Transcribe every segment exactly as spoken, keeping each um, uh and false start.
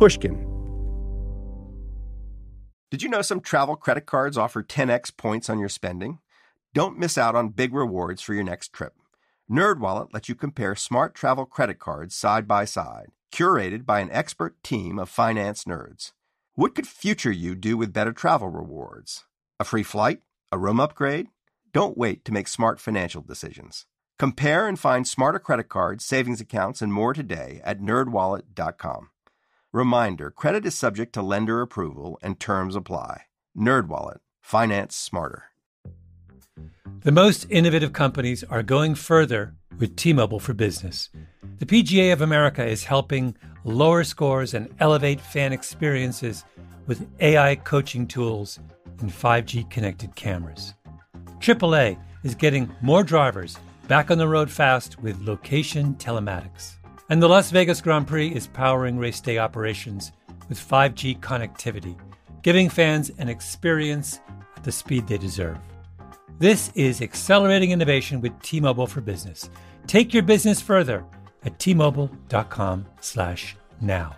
Pushkin. Did you know some travel credit cards offer ten x points on your spending? Don't miss out on big rewards for your next trip. NerdWallet lets you compare smart travel credit cards side by side, curated by an expert team of finance nerds. What could future you do with better travel rewards? A free flight? A room upgrade? Don't wait to make smart financial decisions. Compare and find smarter credit cards, savings accounts, and more today at nerd wallet dot com. Reminder, credit is subject to lender approval and terms apply. NerdWallet. Finance smarter. The most innovative companies are going further with T-Mobile for Business. The P G A of America is helping lower scores and elevate fan experiences with A I coaching tools and five G connected cameras. triple A is getting more drivers back on the road fast with location telematics. And the Las Vegas Grand Prix is powering race day operations with five G connectivity, giving fans an experience at the speed they deserve. This is accelerating innovation with T-Mobile for Business. Take your business further at T-Mobile.com slash now.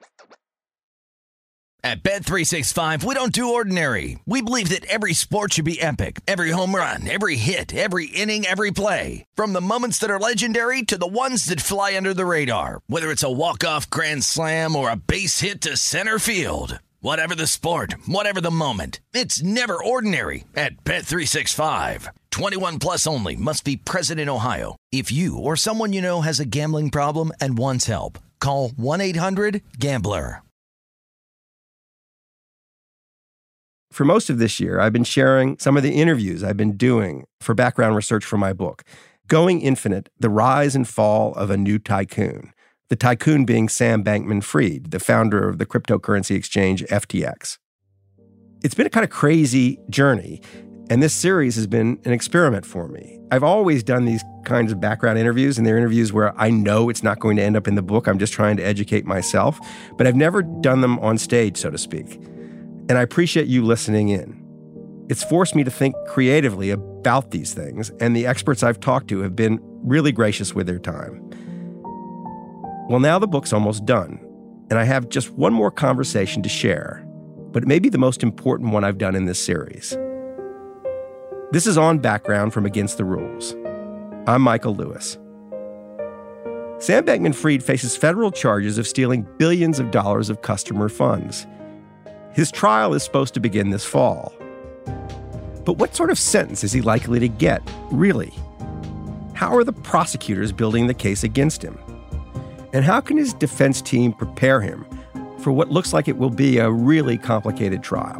At Bet three sixty-five, we don't do ordinary. We believe that every sport should be epic. Every home run, every hit, every inning, every play. From the moments that are legendary to the ones that fly under the radar. Whether it's a walk-off grand slam or a base hit to center field. Whatever the sport, whatever the moment, it's never ordinary at Bet three sixty-five. twenty-one plus only. Must be present in Ohio. If you or someone you know has a gambling problem and wants help, call one eight hundred gambler. For most of this year, I've been sharing some of the interviews I've been doing for background research for my book, Going Infinite, The Rise and Fall of a New Tycoon. The tycoon being Sam Bankman-Fried, the founder of the cryptocurrency exchange F T X. It's been a kind of crazy journey, and this series has been an experiment for me. I've always done these kinds of background interviews, and they're interviews where I know it's not going to end up in the book. I'm just trying to educate myself, but I've never done them on stage, so to speak. And I appreciate you listening in. It's forced me to think creatively about these things, and the experts I've talked to have been really gracious with their time. Well, now the book's almost done, and I have just one more conversation to share, but it may be the most important one I've done in this series. This is On Background from Against the Rules. I'm Michael Lewis. Sam Bankman-Fried faces federal charges of stealing billions of dollars of customer funds. His trial is supposed to begin this fall. But what sort of sentence is he likely to get, really? How are the prosecutors building the case against him? And how can his defense team prepare him for what looks like it will be a really complicated trial?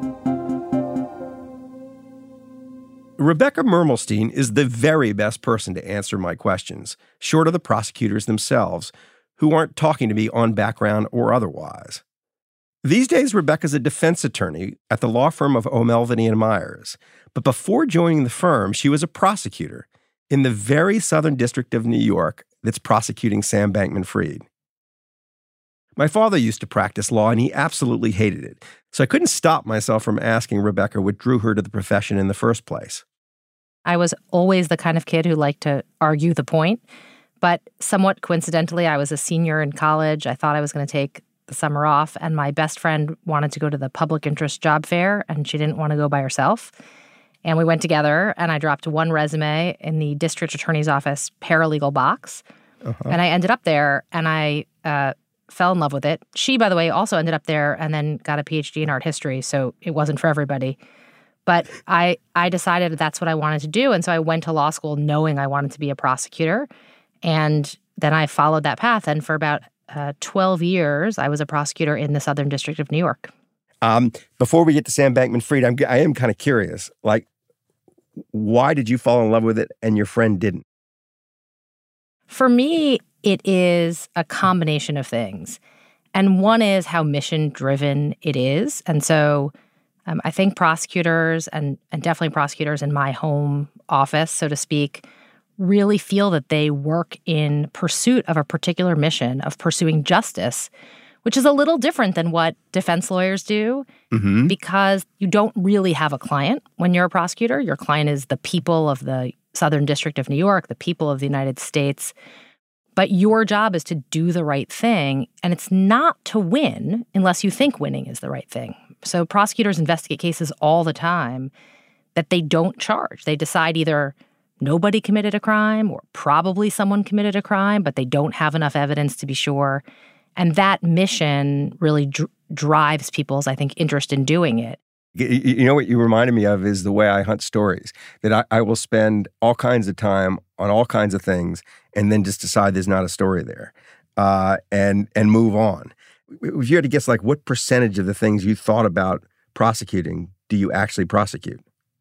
Rebecca Mermelstein is the very best person to answer my questions, short of the prosecutors themselves, who aren't talking to me on background or otherwise. These days, Rebecca's a defense attorney at the law firm of O'Melveny and Myers. But before joining the firm, she was a prosecutor in the very Southern District of New York that's prosecuting Sam Bankman-Fried. My father used to practice law, and he absolutely hated it. So I couldn't stop myself from asking Rebecca what drew her to the profession in the first place. I was always the kind of kid who liked to argue the point. But somewhat coincidentally, I was a senior in college. I thought I was going to take the summer off, and my best friend wanted to go to the public interest job fair, and she didn't want to go by herself. And we went together, and I dropped one resume in the district attorney's office paralegal box. Uh-huh. And I ended up there, and I uh, fell in love with it. She, by the way, also ended up there and then got a P H D in art history, so it wasn't for everybody. But I, I decided that's what I wanted to do, and so I went to law school knowing I wanted to be a prosecutor. And then I followed that path, and for about uh, twelve years, I was a prosecutor in the Southern District of New York. Um, before we get to Sam Bankman-Fried, I'm, I am kind of curious, like, why did you fall in love with it and your friend didn't? For me, it is a combination of things. And one is how mission-driven it is. And so um, I think prosecutors, and, and definitely prosecutors in my home office, so to speak, really feel that they work in pursuit of a particular mission of pursuing justice, which is a little different than what defense lawyers do, mm-hmm. because you don't really have a client when you're a prosecutor. Your client is the people of the Southern District of New York, the people of the United States. But your job is to do the right thing, and it's not to win unless you think winning is the right thing. So prosecutors investigate cases all the time that they don't charge. They decide either nobody committed a crime or probably someone committed a crime, but they don't have enough evidence to be sure. And that mission really dr- drives people's, I think, interest in doing it. You know what you reminded me of is the way I hunt stories, that I, I will spend all kinds of time on all kinds of things and then just decide there's not a story there uh, and and move on. If you had to guess, like, what percentage of the things you thought about prosecuting do you actually prosecute?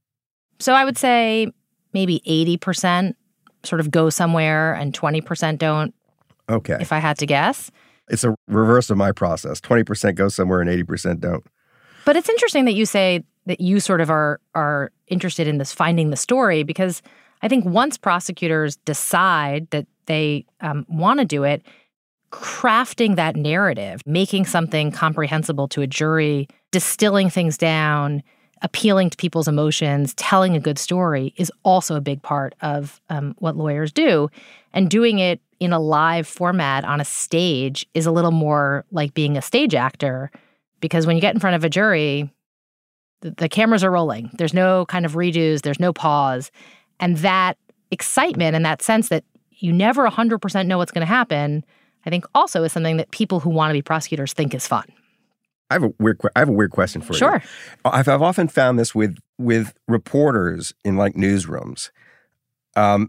So I would say maybe eighty percent sort of go somewhere and twenty percent don't, Okay. if I had to guess. It's a reverse of my process. twenty percent go somewhere and eighty percent don't. But it's interesting that you say that you sort of are are interested in this finding the story, because I think once prosecutors decide that they um, want to do it, crafting that narrative, making something comprehensible to a jury, distilling things down, appealing to people's emotions, telling a good story is also a big part of um, what lawyers do. And doing it in a live format on a stage is a little more like being a stage actor, because when you get in front of a jury, the, the cameras are rolling. There's no kind of redos. There's no pause. And that excitement and that sense that you never one hundred percent know what's going to happen, I think also is something that people who want to be prosecutors think is fun. I have a weird. I have a weird question for Sure. you. Sure. I've, I've often found this with with reporters in like newsrooms. Um,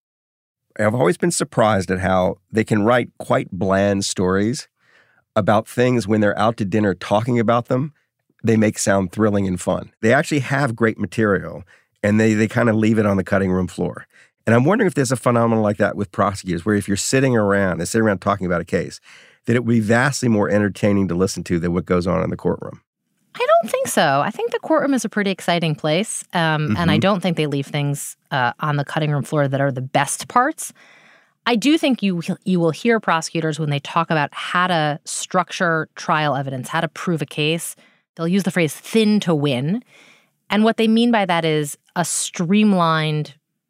I've always been surprised at how they can write quite bland stories about things when they're out to dinner talking about them. They make sound thrilling and fun. They actually have great material, and they they kind of leave it on the cutting room floor. And I'm wondering if there's a phenomenon like that with prosecutors, where if you're sitting around and sitting around talking about a case, that it would be vastly more entertaining to listen to than what goes on in the courtroom. I don't think so. I think the courtroom is a pretty exciting place, um, mm-hmm. and I don't think they leave things uh, on the cutting room floor that are the best parts. I do think you you will hear prosecutors when they talk about how to structure trial evidence, how to prove a case. They'll use the phrase thin to win. And what they mean by that is a streamlined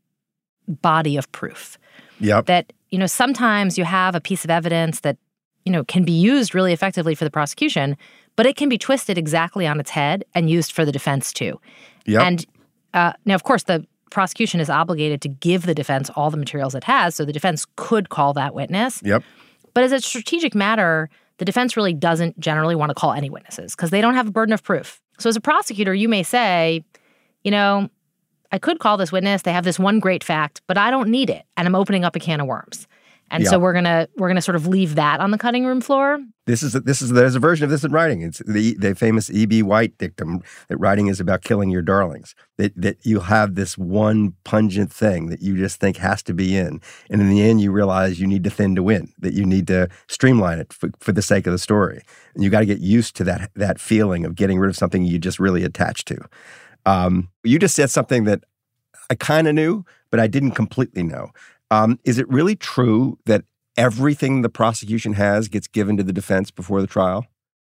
body of proof. Yep. That, you know, sometimes you have a piece of evidence that, you know, can be used really effectively for the prosecution, but it can be twisted exactly on its head and used for the defense too. Yep. And uh, now, of course, the prosecution is obligated to give the defense all the materials it has, so the defense could call that witness. Yep. But as a strategic matter, the defense really doesn't generally want to call any witnesses because they don't have a burden of proof. So as a prosecutor, you may say, you know, I could call this witness. They have this one great fact, but I don't need it, and I'm opening up a can of worms. And yeah. so we're gonna we're gonna sort of leave that on the cutting room floor. This is a, this is there's a version of this in writing. It's the the famous E B. White dictum that writing is about killing your darlings. That that you have this one pungent thing that you just think has to be in, and in the end you realize you need to thin to win. That you need to streamline it for, for the sake of the story, and you got to get used to that that feeling of getting rid of something you just really attach to. Um, you just said something that I kind of knew, but I didn't completely know. Um, is it really true that everything the prosecution has gets given to the defense before the trial?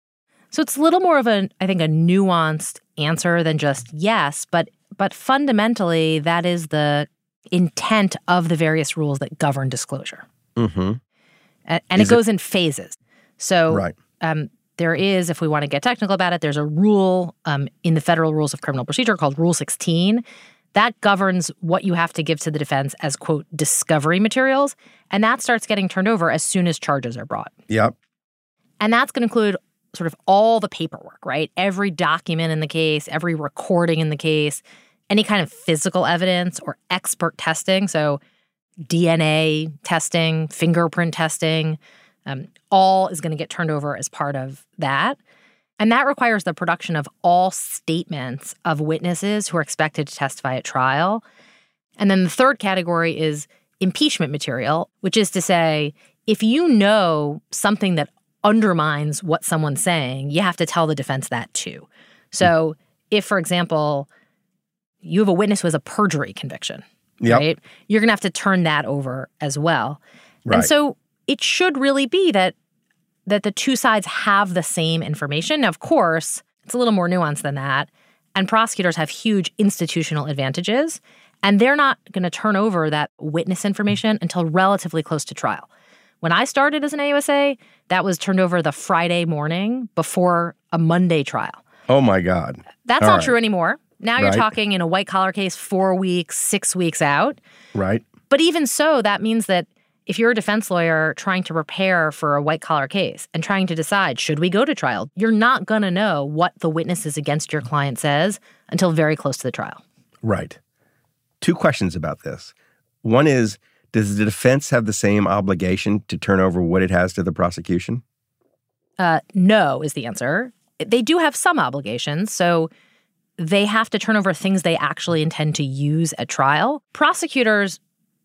So it's a little more of a, I think, a nuanced answer than just yes, but but fundamentally that is the intent of the various rules that govern disclosure. Mm-hmm. And, and it goes it, in phases. So right. um, there is, if we want to get technical about it, there's a rule um, in the Federal Rules of Criminal Procedure called Rule sixteen. That governs what you have to give to the defense as, quote, discovery materials. And that starts getting turned over as soon as charges are brought. Yep. And that's going to include sort of all the paperwork, right? Every document in the case, every recording in the case, any kind of physical evidence or expert testing. So D N A testing, fingerprint testing, um, all is going to get turned over as part of that. And that requires the production of all statements of witnesses who are expected to testify at trial. And then the third category is impeachment material, which is to say, if you know something that undermines what someone's saying, you have to tell the defense that too. So if, for example, you have a witness who has a perjury conviction, yep. right? You're going to have to turn that over as well. Right. And so it should really be that that the two sides have the same information. Now, of course, it's a little more nuanced than that. And prosecutors have huge institutional advantages. And they're not going to turn over that witness information until relatively close to trial. When I started as an A U S A, that was turned over the Friday morning before a Monday trial. Oh, my God. That's All not right. true anymore. Now you're Right. talking in a white-collar case, four weeks, six weeks out. Right. But even so, that means that if you're a defense lawyer trying to prepare for a white-collar case and trying to decide, should we go to trial, you're not going to know what the witnesses against your client says until very close to the trial. Right. Two questions about this. One is, does the defense have the same obligation to turn over what it has to the prosecution? Uh, no is the answer. They do have some obligations, so they have to turn over things they actually intend to use at trial. Prosecutors,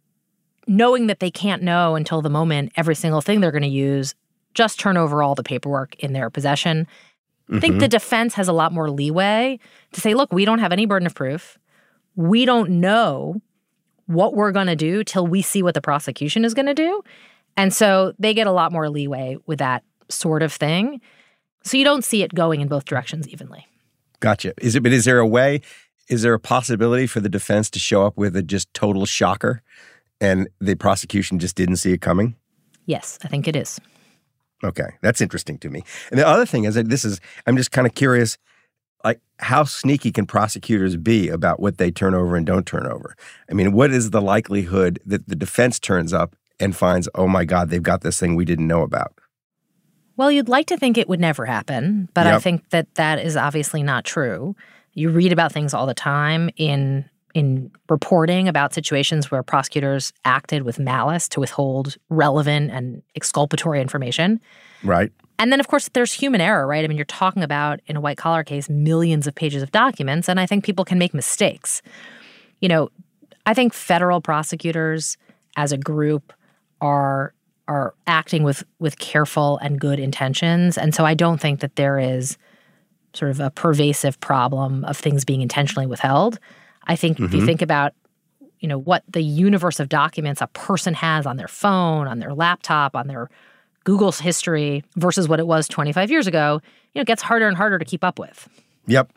knowing that they can't know until the moment every single thing they're going to use, just turn over all the paperwork in their possession. Mm-hmm. I think the defense has a lot more leeway to say, look, we don't have any burden of proof. We don't know what we're going to do till we see what the prosecution is going to do. And so they get a lot more leeway with that sort of thing. So you don't see it going in both directions evenly. Gotcha. Is it? But is there a way, is there a possibility for the defense to show up with a just total shocker and the prosecution just didn't see it coming? Yes, I think it is. Okay. That's interesting to me. And the other thing is that this is, I'm just kind of curious, like, how sneaky can prosecutors be about what they turn over and don't turn over? I mean, what is the likelihood that the defense turns up and finds, oh my God, they've got this thing we didn't know about? Well, you'd like to think it would never happen, but Yep. I think that that is obviously not true. You read about things all the time in in reporting about situations where prosecutors acted with malice to withhold relevant and exculpatory information. Right. And then, of course, there's human error, right? I mean, you're talking about, in a white-collar case, millions of pages of documents, and I think people can make mistakes. You know, I think federal prosecutors as a group are are acting with with careful and good intentions. And so I don't think that there is sort of a pervasive problem of things being intentionally withheld. I think Mm-hmm. if you think about, you know, what the universe of documents a person has on their phone, on their laptop, on their Google's history versus what it was twenty-five years ago, you know, it gets harder and harder to keep up with. Yep.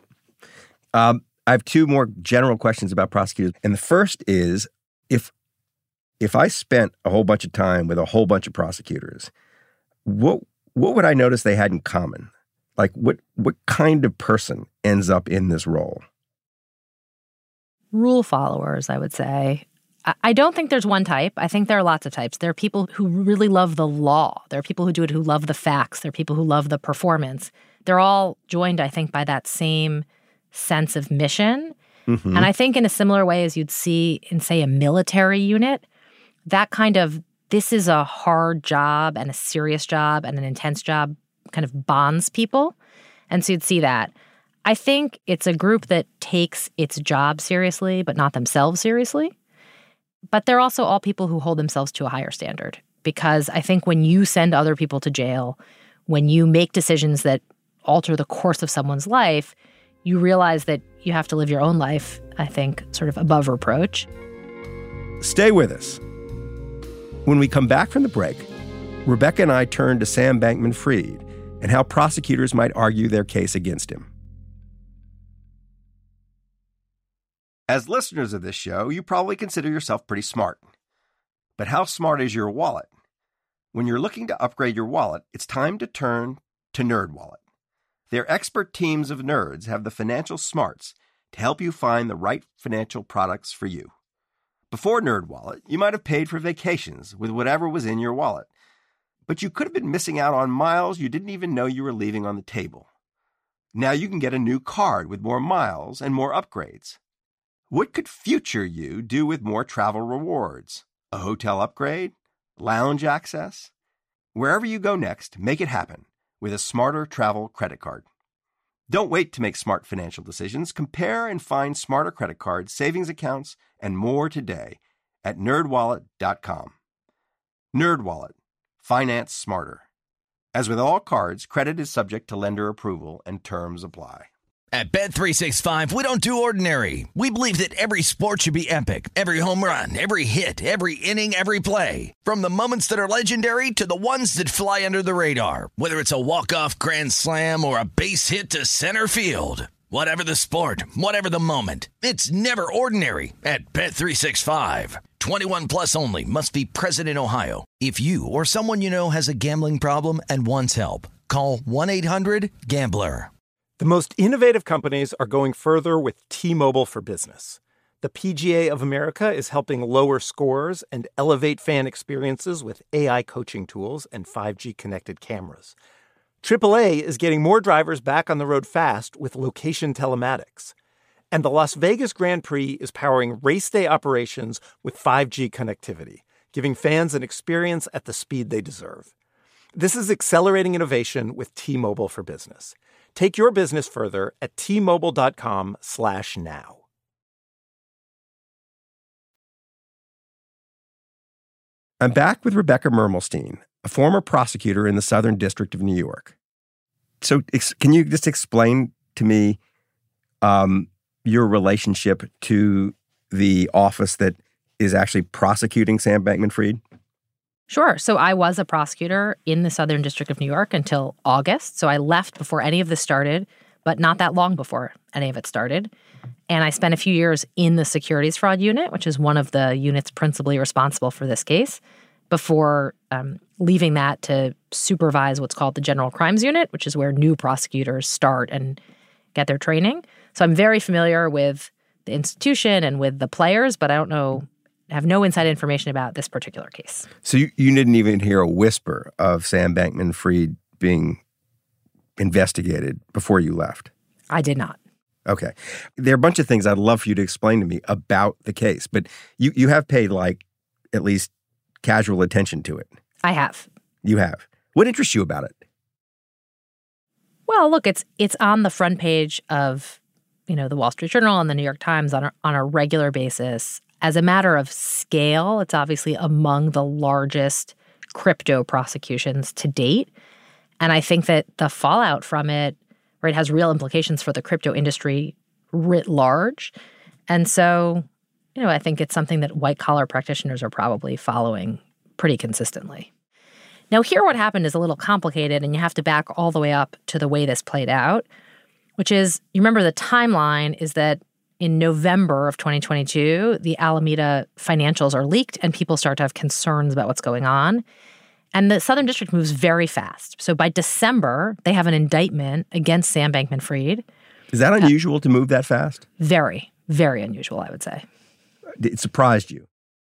Um, I have two more general questions about prosecutors. And the first is, if if I spent a whole bunch of time with a whole bunch of prosecutors, what what would I notice they had in common? Like, what what kind of person ends up in this role? Rule followers, I would say. I- I don't think there's one type. I think there are lots of types. There are people who really love the law. There are people who do it who love the facts. There are people who love the performance. They're all joined, I think, by that same sense of mission. Mm-hmm. And I think in a similar way as you'd see in, say, a military unit, that kind of, this is a hard job and a serious job and an intense job kind of bonds people. And so you'd see that. I think it's a group that takes its job seriously, but not themselves seriously. But they're also all people who hold themselves to a higher standard. Because I think when you send other people to jail, when you make decisions that alter the course of someone's life, you realize that you have to live your own life, I think, sort of above reproach. Stay with us. When we come back from the break, Rebecca and I turn to Sam Bankman-Fried and how prosecutors might argue their case against him. As listeners of this show, you probably consider yourself pretty smart. But how smart is your wallet? When you're looking to upgrade your wallet, it's time to turn to NerdWallet. Their expert teams of nerds have the financial smarts to help you find the right financial products for you. Before NerdWallet, you might have paid for vacations with whatever was in your wallet. But you could have been missing out on miles you didn't even know you were leaving on the table. Now you can get a new card with more miles and more upgrades. What could future you do with more travel rewards? A hotel upgrade? Lounge access? Wherever you go next, make it happen with a smarter travel credit card. Don't wait to make smart financial decisions. Compare and find smarter credit cards, savings accounts, and more today at nerd wallet dot com. NerdWallet. Finance smarter. As with all cards, credit is subject to lender approval and terms apply. At Bet three sixty-five, we don't do ordinary. We believe that every sport should be epic. Every home run, every hit, every inning, every play. From the moments that are legendary to the ones that fly under the radar. Whether it's a walk-off grand slam or a base hit to center field. Whatever the sport, whatever the moment. It's never ordinary at Bet three sixty-five. twenty-one plus only. Must be present in Ohio. If you or someone you know has a gambling problem and wants help, call one eight hundred gambler. The most innovative companies are going further with T-Mobile for Business. The P G A of America is helping lower scores and elevate fan experiences with A I coaching tools and five G connected cameras. triple A is getting more drivers back on the road fast with location telematics. And the Las Vegas Grand Prix is powering race day operations with five G connectivity, giving fans an experience at the speed they deserve. This is accelerating innovation with T-Mobile for Business. Take your business further at T-Mobile.com slash now. I'm back with Rebecca Mermelstein, a former prosecutor in the Southern District of New York. So ex- can you just explain to me um, your relationship to the office that is actually prosecuting Sam Bankman-Fried? Sure. So I was a prosecutor in the Southern District of New York until August. So I left before any of this started, but not that long before any of it started. And I spent a few years in the securities fraud unit, which is one of the units principally responsible for this case, before um, leaving that to supervise what's called the General Crimes Unit, which is where new prosecutors start and get their training. So I'm very familiar with the institution and with the players, but I don't know, have no inside information about this particular case. So you, you didn't even hear a whisper of Sam Bankman-Fried being investigated before you left? I did not. Okay. There are a bunch of things I'd love for you to explain to me about the case, but you, you have paid like at least casual attention to it. I have. You have. What interests you about it? Well, look, it's it's on the front page of, you know, the Wall Street Journal and the New York Times on a, on a regular basis. As a matter of scale, it's obviously among the largest crypto prosecutions to date. And I think that the fallout from it, right, has real implications for the crypto industry writ large. And so, you know, I think it's something that white-collar practitioners are probably following pretty consistently. Now, here what happened is a little complicated, and you have to back all the way up to the way this played out, which is, you remember the timeline is that in November of twenty twenty-two, the Alameda financials are leaked, and people start to have concerns about what's going on. And the Southern District moves very fast. So by December, they have an indictment against Sam Bankman-Fried. Is that unusual uh, to move that fast? Very, very unusual, I would say. It surprised you?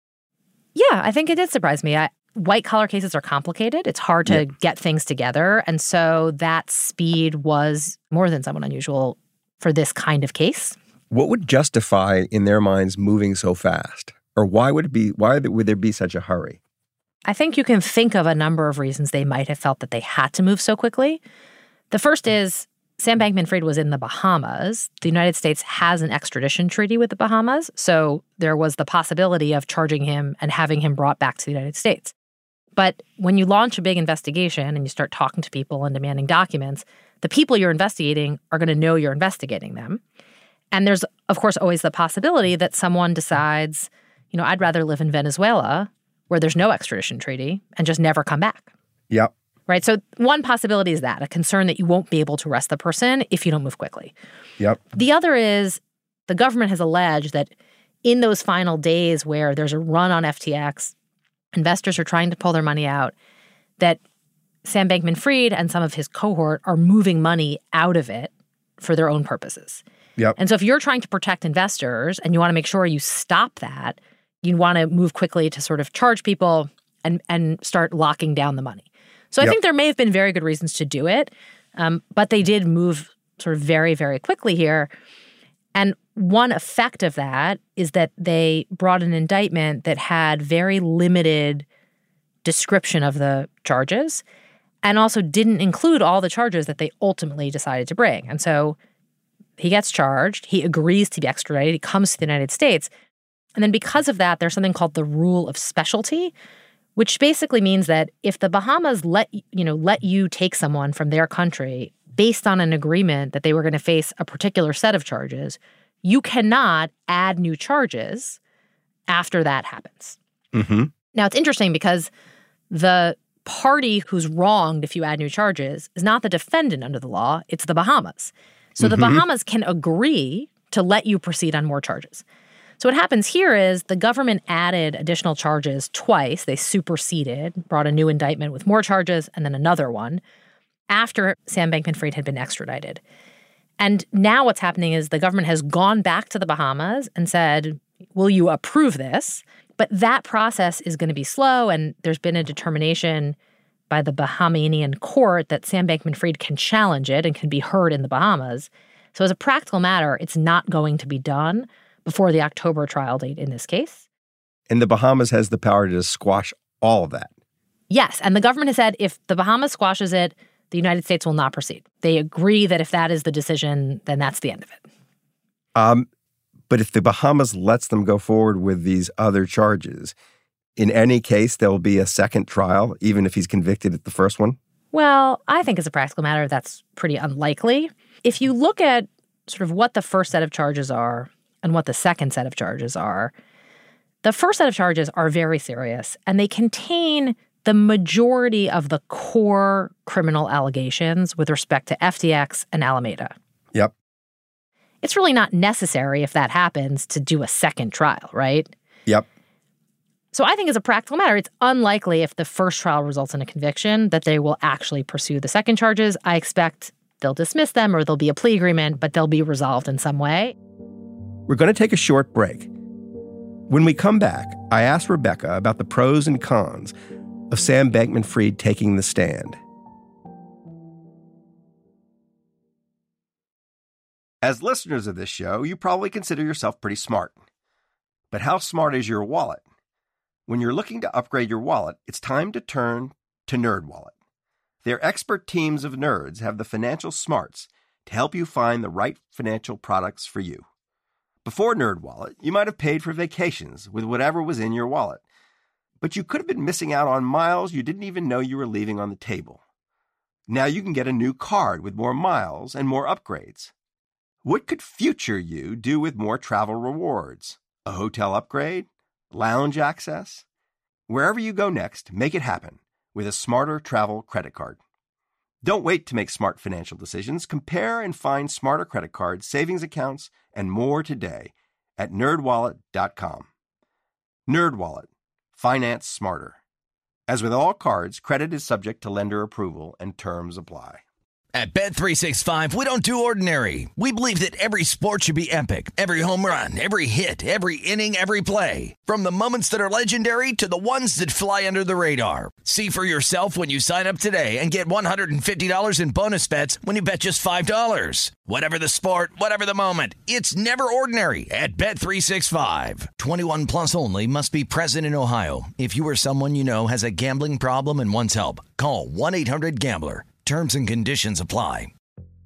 Yeah, I think it did surprise me. I, white-collar cases are complicated. It's hard to yep. get things together. And so that speed was more than somewhat unusual for this kind of case. What would justify, in their minds, moving so fast? Or why would it be? Why would there be such a hurry? I think you can think of a number of reasons they might have felt that they had to move so quickly. The first is Sam Bankman-Fried was in the Bahamas. The United States has an extradition treaty with the Bahamas, so there was the possibility of charging him and having him brought back to the United States. But when you launch a big investigation and you start talking to people and demanding documents, the people you're investigating are going to know you're investigating them. And there's, of course, always the possibility that someone decides, you know, I'd rather live in Venezuela where there's no extradition treaty and just never come back. Yep. Right? So one possibility is that, a concern that you won't be able to arrest the person if you don't move quickly. Yep. The other is the government has alleged that in those final days where there's a run on F T X, investors are trying to pull their money out, that Sam Bankman-Fried and some of his cohort are moving money out of it for their own purposes. Yep. And so if you're trying to protect investors and you want to make sure you stop that, you want to move quickly to sort of charge people and, and start locking down the money. So I yep. think there may have been very good reasons to do it, um, but they did move sort of very, very quickly here. And one effect of that is that they brought an indictment that had very limited description of the charges and also didn't include all the charges that they ultimately decided to bring. And so he gets charged, he agrees to be extradited, he comes to the United States. And then because of that, there's something called the rule of specialty, which basically means that if the Bahamas let you know let you take someone from their country based on an agreement that they were going to face a particular set of charges, you cannot add new charges after that happens. Mm-hmm. Now, it's interesting because the party who's wronged if you add new charges is not the defendant under the law, it's the Bahamas. So mm-hmm. the Bahamas can agree to let you proceed on more charges. So what happens here is the government added additional charges twice. They superseded, brought a new indictment with more charges, and then another one after Sam Bankman-Fried had been extradited. And now what's happening is the government has gone back to the Bahamas and said, will you approve this? But that process is going to be slow, and there's been a determination by the Bahamian court that Sam Bankman-Fried can challenge it and can be heard in the Bahamas. So as a practical matter, it's not going to be done before the October trial date in this case. And the Bahamas has the power to squash all of that. Yes, and the government has said if the Bahamas squashes it, the United States will not proceed. They agree that if that is the decision, then that's the end of it. Um, but if the Bahamas lets them go forward with these other charges, in any case, there will be a second trial, even if he's convicted at the first one? Well, I think as a practical matter, that's pretty unlikely. If you look at sort of what the first set of charges are and what the second set of charges are, the first set of charges are very serious, and they contain the majority of the core criminal allegations with respect to F T X and Alameda. Yep. It's really not necessary, if that happens, to do a second trial, right? Yep. So I think as a practical matter, it's unlikely if the first trial results in a conviction that they will actually pursue the second charges. I expect they'll dismiss them or there'll be a plea agreement, but they'll be resolved in some way. We're going to take a short break. When we come back, I asked Rebecca about the pros and cons of Sam Bankman-Fried taking the stand. As listeners of this show, you probably consider yourself pretty smart. But how smart is your wallet? When you're looking to upgrade your wallet, it's time to turn to NerdWallet. Their expert teams of nerds have the financial smarts to help you find the right financial products for you. Before NerdWallet, you might have paid for vacations with whatever was in your wallet. But you could have been missing out on miles you didn't even know you were leaving on the table. Now you can get a new card with more miles and more upgrades. What could future you do with more travel rewards? A hotel upgrade? Lounge access? Wherever you go next, make it happen with a smarter travel credit card. Don't wait to make smart financial decisions. Compare and find smarter credit cards, savings accounts, and more today at nerd wallet dot com. NerdWallet. Finance smarter. As with all cards, credit is subject to lender approval and terms apply. At Bet three sixty-five, we don't do ordinary. We believe that every sport should be epic. Every home run, every hit, every inning, every play. From the moments that are legendary to the ones that fly under the radar. See for yourself when you sign up today and get one hundred fifty dollars in bonus bets when you bet just five dollars. Whatever the sport, whatever the moment, it's never ordinary at Bet three sixty-five. twenty-one plus only. Must be present in Ohio. If you or someone you know has a gambling problem and wants help, call one eight hundred gambler. Terms and conditions apply.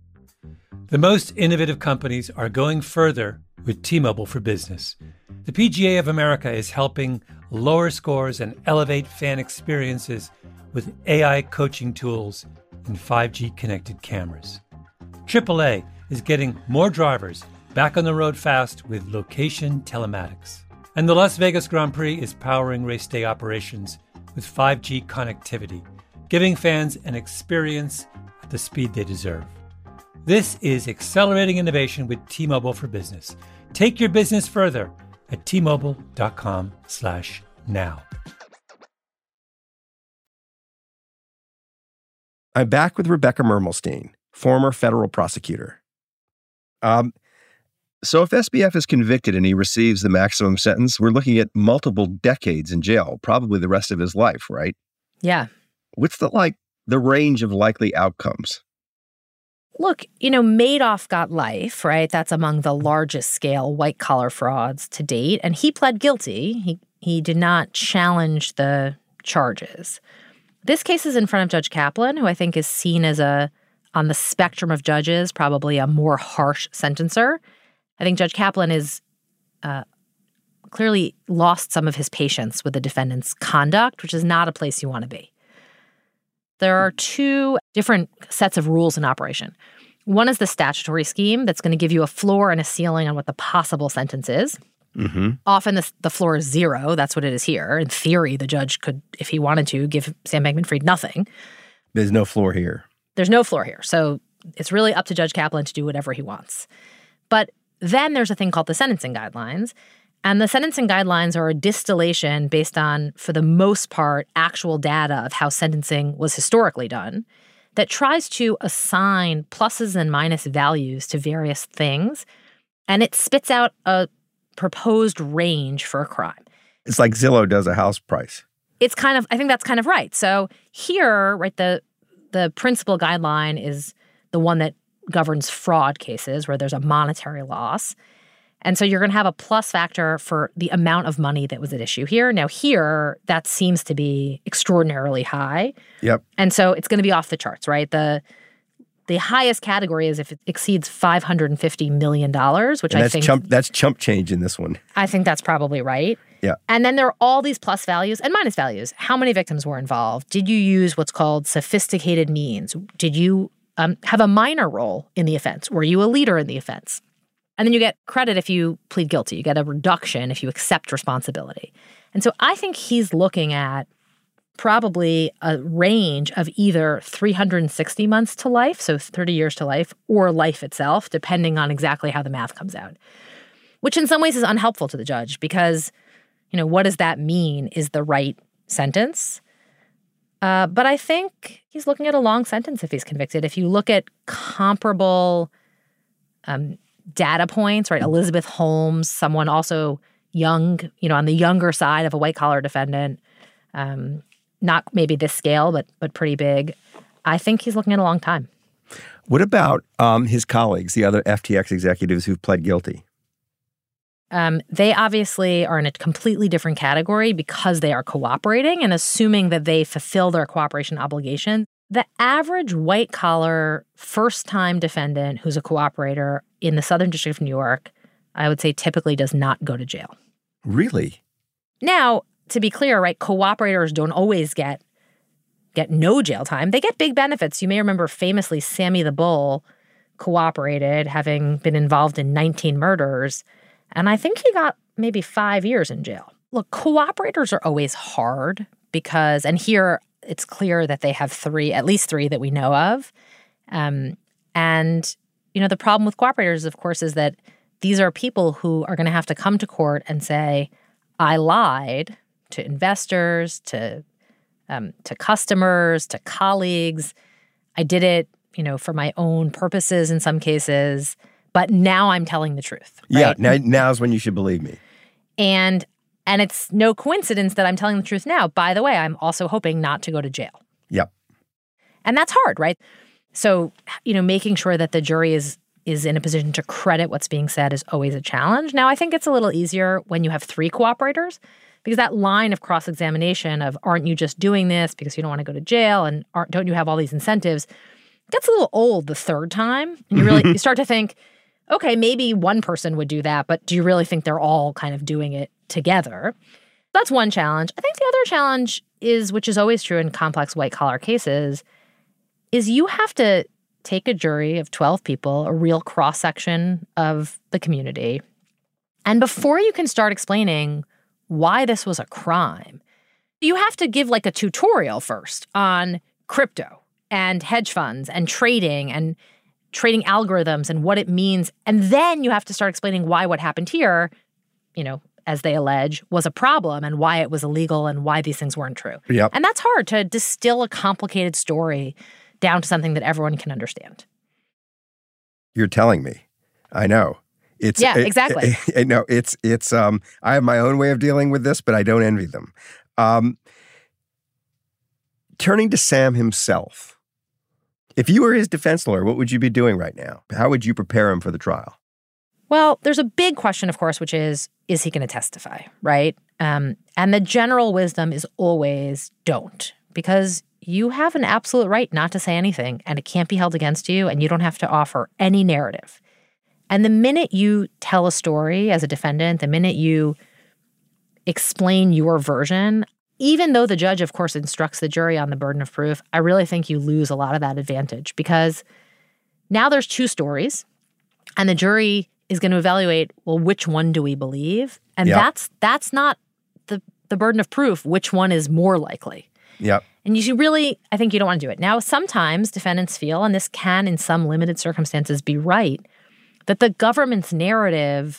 The most innovative companies are going further with T-Mobile for Business. The P G A of America is helping lower scores and elevate fan experiences with A I coaching tools and five G connected cameras. triple A is getting more drivers back on the road fast with location telematics. And the Las Vegas Grand Prix is powering race day operations with five G connectivity, giving fans an experience at the speed they deserve. This is accelerating innovation with T-Mobile for Business. Take your business further at T Mobile dot com slash now. I'm back with Rebecca Mermelstein, former federal prosecutor. Um, so if S B F is convicted and he receives the maximum sentence, we're looking at multiple decades in jail, probably the rest of his life, right? Yeah. What's the like the range of likely outcomes? Look, you know, Madoff got life, right? That's among the largest scale white collar frauds to date. And he pled guilty. He he did not challenge the charges. This case is in front of Judge Kaplan, who I think is seen as a, on the spectrum of judges, probably a more harsh sentencer. I think Judge Kaplan is uh, clearly lost some of his patience with the defendant's conduct, which is not a place you want to be. There are two different sets of rules in operation. One is the statutory scheme that's going to give you a floor and a ceiling on what the possible sentence is. Mm-hmm. Often the, the floor is zero. That's what it is here. In theory, the judge could, if he wanted to, give Sam Bankman-Fried nothing. There's no floor here. There's no floor here. So it's really up to Judge Kaplan to do whatever he wants. But then there's a thing called the sentencing guidelines. And the sentencing guidelines are a distillation based on, for the most part, actual data of how sentencing was historically done that tries to assign pluses and minus values to various things. And it spits out a proposed range for a crime. It's like Zillow does a house price. It's kind of, I think that's kind of right. So here, right, the the principal guideline is the one that governs fraud cases where there's a monetary loss. And so you're going to have a plus factor for the amount of money that was at issue here. Now here, that seems to be extraordinarily high. Yep. And so it's going to be off the charts, right? The the highest category is if it exceeds five hundred fifty million dollars, which and I that's think— chump, that's chump change in this one. I think that's probably right. Yeah. And then there are all these plus values and minus values. How many victims were involved? Did you use what's called sophisticated means? Did you um, have a minor role in the offense? Were you a leader in the offense? And then you get credit if you plead guilty. You get a reduction if you accept responsibility. And so I think he's looking at probably a range of either three hundred sixty months to life, so thirty years to life, or life itself, depending on exactly how the math comes out, which in some ways is unhelpful to the judge because, you know, what does that mean is the right sentence? Uh, but I think he's looking at a long sentence if he's convicted. If you look at comparable um, data points, right? Elizabeth Holmes, someone also young, you know, on the younger side of a white-collar defendant, um, not maybe this scale, but but pretty big. I think he's looking at a long time. What about um, his colleagues, the other F T X executives who've pled guilty? Um, they obviously are in a completely different category because they are cooperating and assuming that they fulfill their cooperation obligation. The average white-collar first-time defendant who's a cooperator in the Southern District of New York, I would say typically does not go to jail. Really? Now, to be clear, right, cooperators don't always get get no jail time. They get big benefits. You may remember famously Sammy the Bull cooperated, having been involved in nineteen murders, and I think he got maybe five years in jail. Look, cooperators are always hard because, and here it's clear that they have three, at least three that we know of. Um, and, you know, the problem with cooperators, of course, is that these are people who are going to have to come to court and say, I lied to investors, to um, to customers, to colleagues. I did it, you know, for my own purposes in some cases, but now I'm telling the truth. Right? Yeah, now, now's when you should believe me. And and it's no coincidence that I'm telling the truth now. By the way, I'm also hoping not to go to jail. Yep. And that's hard, right? So, you know, making sure that the jury is is in a position to credit what's being said is always a challenge. Now, I think it's a little easier when you have three cooperators because that line of cross-examination of aren't you just doing this because you don't want to go to jail and aren't, don't you have all these incentives gets a little old the third time. And you really you start to think, okay, maybe one person would do that, but do you really think they're all kind of doing it together? That's one challenge. I think the other challenge is, which is always true in complex white-collar cases, is you have to take a jury of twelve people, a real cross-section of the community, and before you can start explaining why this was a crime, you have to give like a tutorial first on crypto and hedge funds and trading and trading algorithms and what it means. And then you have to start explaining why what happened here, you know, as they allege, was a problem and why it was illegal and why these things weren't true. Yep. And that's hard to distill a complicated story down to something that everyone can understand. You're telling me. I know. It's Yeah, it, exactly. It, it, no, it's it's um I have my own way of dealing with this, but I don't envy them. Um turning to Sam himself. If you were his defense lawyer, what would you be doing right now? How would you prepare him for the trial? Well, there's a big question, of course, which is, is he going to testify, right? Um, and the general wisdom is always don't, because you have an absolute right not to say anything, and it can't be held against you, and you don't have to offer any narrative. And the minute you tell a story as a defendant, the minute you explain your version, even though the judge, of course, instructs the jury on the burden of proof, I really think you lose a lot of that advantage because now there's two stories, and the jury is going to evaluate, well, which one do we believe? And Yep. that's that's not the, the burden of proof, which one is more likely. Yep. And you should really, I think you don't want to do it. Now, sometimes defendants feel, and this can in some limited circumstances be right, that the government's narrative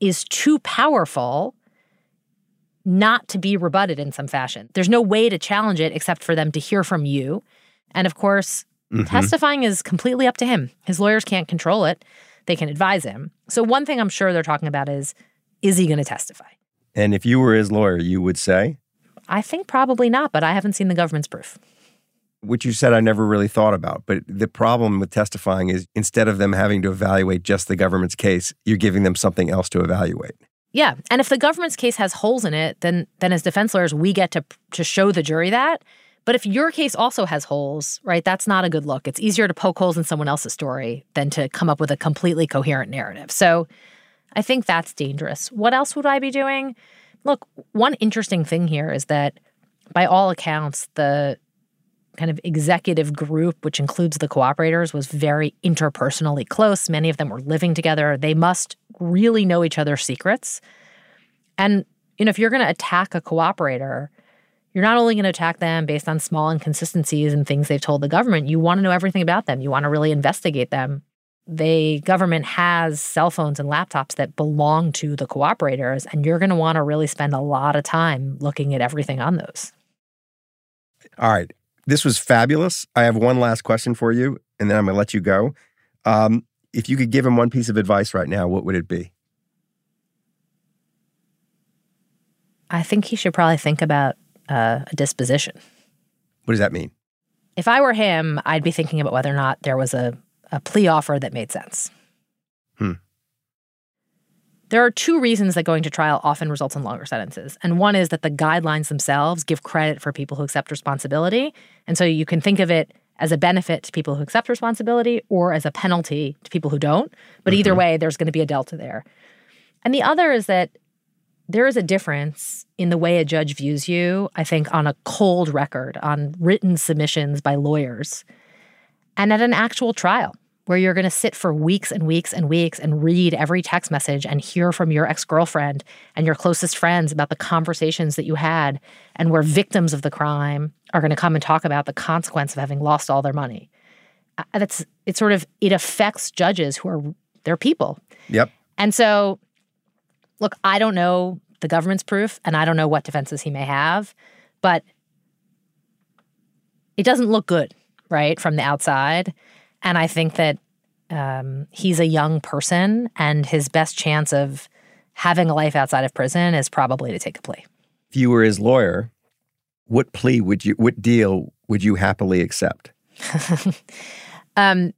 is too powerful not to be rebutted in some fashion. There's no way to challenge it except for them to hear from you. And of course, mm-hmm. testifying is completely up to him. His lawyers can't control it. They can advise him. So one thing I'm sure they're talking about is, is he going to testify? And if you were his lawyer, you would say? I think probably not, but I haven't seen the government's proof. Which you said I never really thought about. But the problem with testifying is instead of them having to evaluate just the government's case, you're giving them something else to evaluate. Yeah. And if the government's case has holes in it, then then as defense lawyers, we get to to show the jury that. But if your case also has holes, right, that's not a good look. It's easier to poke holes in someone else's story than to come up with a completely coherent narrative. So I think that's dangerous. What else would I be doing? Look, one interesting thing here is that by all accounts, the kind of executive group, which includes the cooperators, was very interpersonally close. Many of them were living together. They must really know each other's secrets. And, you know, if you're going to attack a cooperator, you're not only going to attack them based on small inconsistencies and things they've told the government, you want to know everything about them. You want to really investigate them. The government has cell phones and laptops that belong to the cooperators, and you're going to want to really spend a lot of time looking at everything on those. All right. This was fabulous. I have one last question for you, and then I'm going to let you go. Um, if you could give him one piece of advice right now, what would it be? I think he should probably think about uh, a disposition. What does that mean? If I were him, I'd be thinking about whether or not there was a, a plea offer that made sense. Hmm. There are two reasons that going to trial often results in longer sentences. And one is that the guidelines themselves give credit for people who accept responsibility. And so you can think of it as a benefit to people who accept responsibility or as a penalty to people who don't. But mm-hmm. either way, there's going to be a delta there. And the other is that there is a difference in the way a judge views you, I think, on a cold record, on written submissions by lawyers, and at an actual trial, where you're going to sit for weeks and weeks and weeks and read every text message and hear from your ex-girlfriend and your closest friends about the conversations that you had, and where victims of the crime are going to come and talk about the consequence of having lost all their money. That's it. Sort of it affects judges who are they're people. Yep. And so, look, I don't know the government's proof, and I don't know what defenses he may have, but it doesn't look good, right, from the outside. And I think that um, he's a young person, and his best chance of having a life outside of prison is probably to take a plea. If you were his lawyer, what plea would you, what deal would you happily accept? um,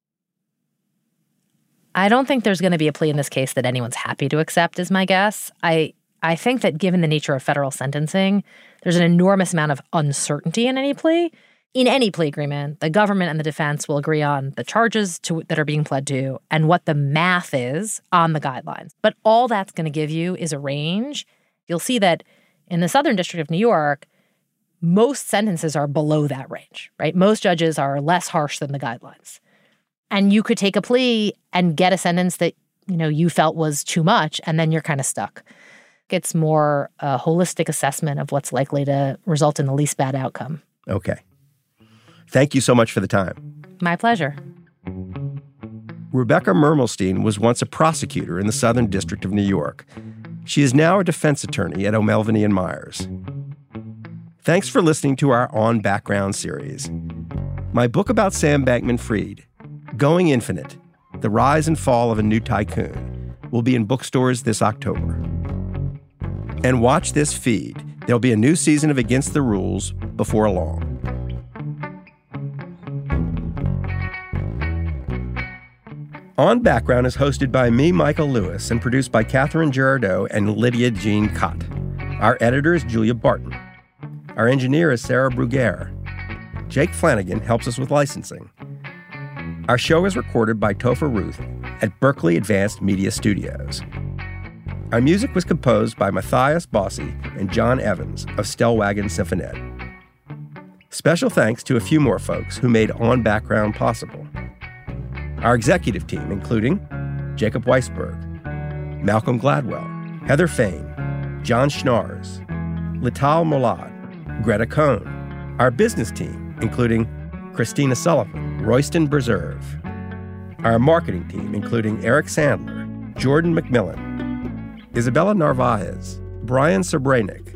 I don't think there's going to be a plea in this case that anyone's happy to accept, is my guess. I I think that given the nature of federal sentencing, there's an enormous amount of uncertainty in any plea. In any plea agreement, the government and the defense will agree on the charges to, that are being pled to and what the math is on the guidelines. But all that's going to give you is a range. You'll see that in the Southern District of New York, most sentences are below that range, right? Most judges are less harsh than the guidelines. And you could take a plea and get a sentence that, you know, you felt was too much, and then you're kind of stuck. It's more a holistic assessment of what's likely to result in the least bad outcome. Okay. Thank you so much for the time. My pleasure. Rebecca Mermelstein was once a prosecutor in the Southern District of New York. She is now a defense attorney at O'Melveny and Myers. Thanks for listening to our On Background series. My book about Sam Bankman-Fried, Going Infinite, The Rise and Fall of a New Tycoon, will be in bookstores this October. And watch this feed. There'll be a new season of Against the Rules before long. On Background is hosted by me, Michael Lewis, and produced by Catherine Girardeau and Lydia Jean Cott. Our editor is Julia Barton. Our engineer is Sarah Bruguer. Jake Flanagan helps us with licensing. Our show is recorded by Topher Ruth at Berkeley Advanced Media Studios. Our music was composed by Matthias Bossi and John Evans of Stellwagen Symphonette. Special thanks to a few more folks who made On Background possible. Our executive team, including Jacob Weisberg, Malcolm Gladwell, Heather Fain, John Schnars, Lital Molad, Greta Cohn. Our business team, including Christina Sullivan, Royston Berserve. Our marketing team, including Eric Sandler, Jordan McMillan, Isabella Narvaez, Brian Sobranik.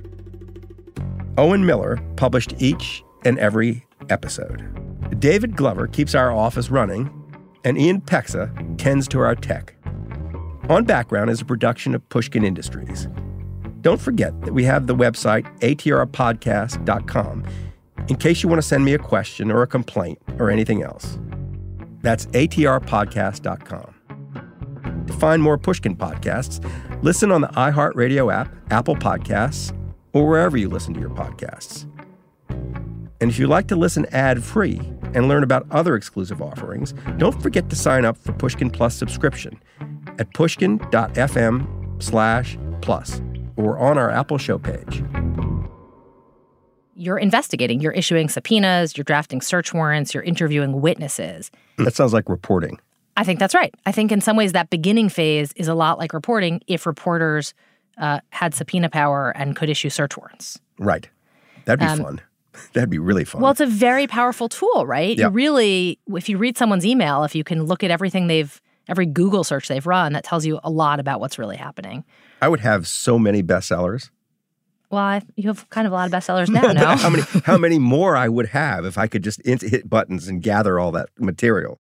Owen Miller published each and every episode. David Glover keeps our office running, and Ian Pexa tends to our tech. On Background is a production of Pushkin Industries. Don't forget that we have the website a t r podcast dot com in case you want to send me a question or a complaint or anything else. That's a t r podcast dot com. To find more Pushkin podcasts, listen on the iHeartRadio app, Apple Podcasts, or wherever you listen to your podcasts. And if you like to listen ad-free and learn about other exclusive offerings, don't forget to sign up for Pushkin Plus subscription at pushkin.fm slash plus or on our Apple show page. You're investigating, you're issuing subpoenas, you're drafting search warrants, you're interviewing witnesses. That sounds like reporting. I think that's right. I think in some ways that beginning phase is a lot like reporting if reporters uh, had subpoena power and could issue search warrants. Right. That'd be Um, fun. That'd be really fun. Well, it's a very powerful tool, right? Yeah. You really, if you read someone's email, if you can look at everything they've, every Google search they've run, that tells you a lot about what's really happening. I would have so many bestsellers. Well, I, you have kind of a lot of bestsellers now, no? how many how many more I would have if I could just in- hit buttons and gather all that material.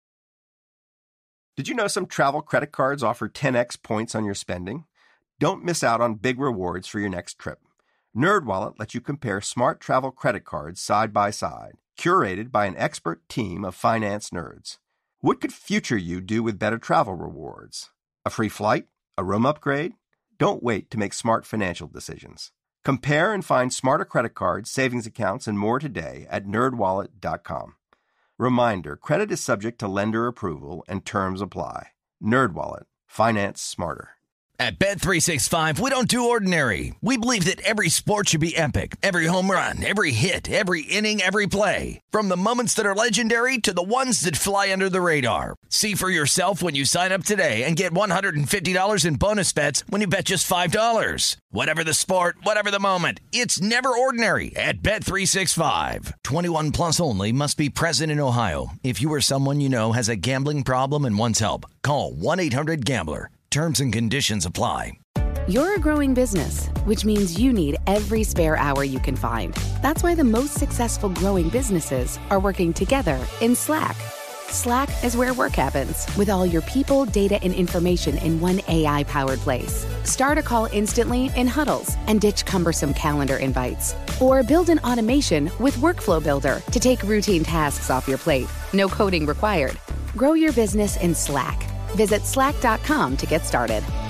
Did you know some travel credit cards offer ten x points on your spending? Don't miss out on big rewards for your next trip. NerdWallet lets you compare smart travel credit cards side by side, curated by an expert team of finance nerds. What could future you do with better travel rewards? A free flight? A room upgrade? Don't wait to make smart financial decisions. Compare and find smarter credit cards, savings accounts, and more today at nerd wallet dot com. Reminder, credit is subject to lender approval and terms apply. NerdWallet. Finance smarter. At Bet three sixty-five, we don't do ordinary. We believe that every sport should be epic. Every home run, every hit, every inning, every play. From the moments that are legendary to the ones that fly under the radar. See for yourself when you sign up today and get one hundred fifty dollars in bonus bets when you bet just five dollars. Whatever the sport, whatever the moment, it's never ordinary at Bet three sixty-five. twenty-one plus only. Must be present in Ohio. If you or someone you know has a gambling problem and wants help, call one eight hundred gambler. Terms and conditions apply. You're a growing business, which means you need every spare hour you can find. That's why the most successful growing businesses are working together in Slack. Slack is where work happens, with all your people, data, and information in one A I-powered place. Start a call instantly in huddles and ditch cumbersome calendar invites. Or build an automation with Workflow Builder to take routine tasks off your plate. No coding required. Grow your business in Slack. Visit slack dot com to get started.